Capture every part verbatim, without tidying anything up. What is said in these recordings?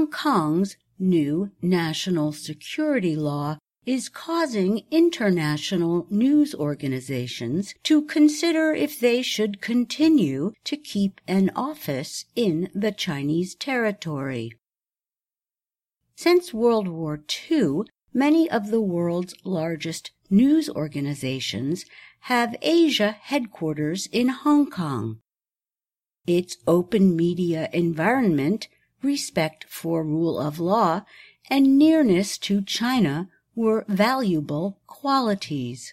Hong Kong's new national security law is causing international news organizations to consider if they should continue to keep an office in the Chinese territory. Since World War Two, many of the world's largest news organizations have Asia headquarters in Hong Kong. Its open media environment, respect for rule of law, and nearness to China were valuable qualities.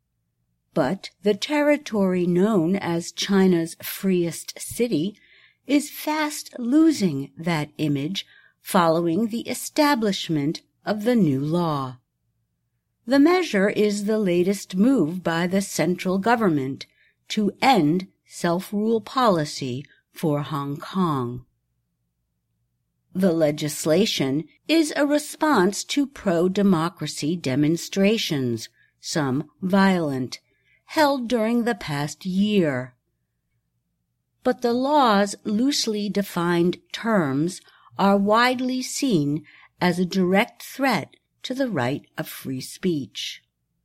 But the territory known as China's freest city is fast losing that image following the establishment of the new law. The measure is the latest move by the central government to end self-rule policy for Hong Kong. The legislation is a response to pro-democracy demonstrations, some violent, held during the past year. But the law's loosely defined terms are widely seen as a direct threat to the right of free speech.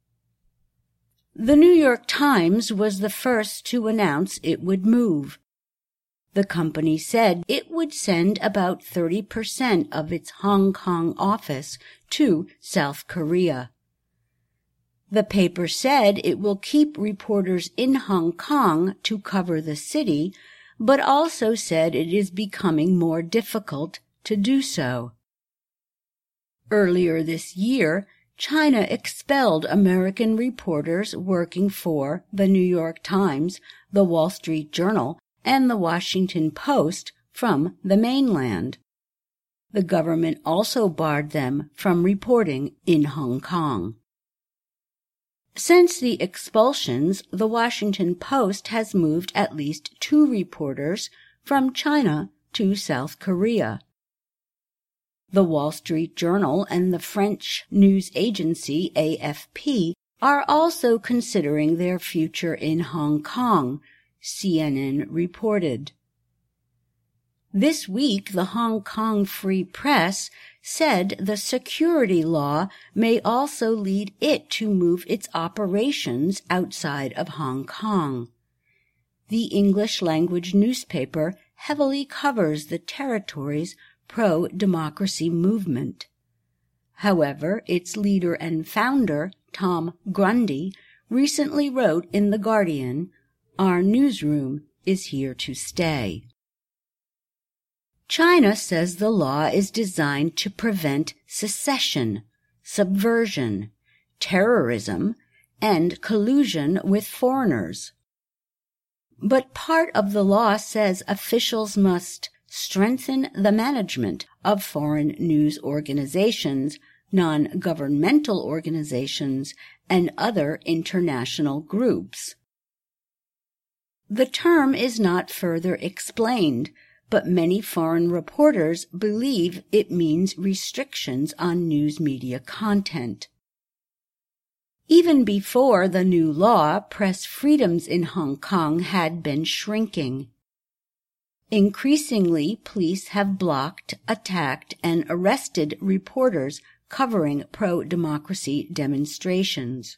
The New York Times was the first to announce it would move. The company said it would send about thirty percent of its Hong Kong office to South Korea. The paper said it will keep reporters in Hong Kong to cover the city, but also said it is becoming more difficult to do so. Earlier this year, China expelled American reporters working for the New York Times, the Wall Street Journal, and the Washington Post from the mainland. The government also barred them from reporting in Hong Kong. Since the expulsions, the Washington Post has moved at least two reporters from China to South Korea. The Wall Street Journal and the French news agency A F P are also considering their future in Hong Kong, C N N reported. This week, the Hong Kong Free Press said the security law may also lead it to move its operations outside of Hong Kong. The English-language newspaper heavily covers the territory's pro-democracy movement. However, its leader and founder, Tom Grundy, recently wrote in The Guardian, "Our newsroom is here to stay." China says the law is designed to prevent secession, subversion, terrorism, and collusion with foreigners. But part of the law says officials must strengthen the management of foreign news organizations, non-governmental organizations, and other international groups. The term is not further explained, but many foreign reporters believe it means restrictions on news media content. Even before the new law, press freedoms in Hong Kong had been shrinking. Increasingly, police have blocked, attacked, and arrested reporters covering pro-democracy demonstrations.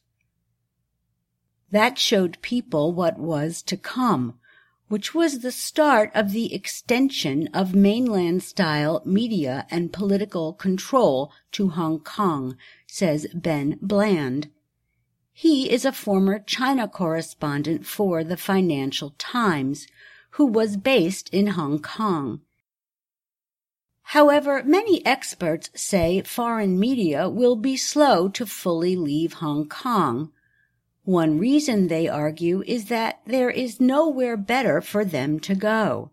That showed people what was to come, which was the start of the extension of mainland-style media and political control to Hong Kong, says Ben Bland. He is a former China correspondent for the Financial Times, who was based in Hong Kong. However, many experts say foreign media will be slow to fully leave Hong Kong. One reason, they argue, is that there is nowhere better for them to go.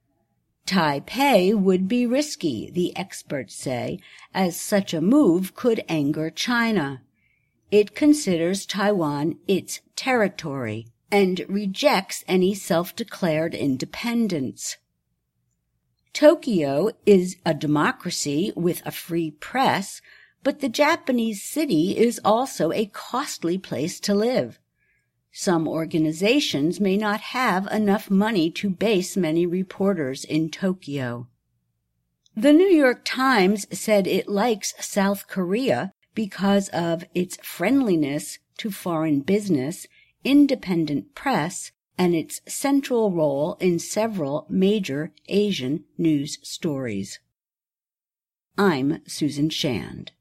Taipei would be risky, the experts say, as such a move could anger China. It considers Taiwan its territory and rejects any self-declared independence. Tokyo is a democracy with a free press, but the Japanese city is also a costly place to live. Some organizations may not have enough money to base many reporters in Tokyo. The New York Times said it likes South Korea because of its friendliness to foreign business, independent press, and its central role in several major Asian news stories. I'm Susan Shand.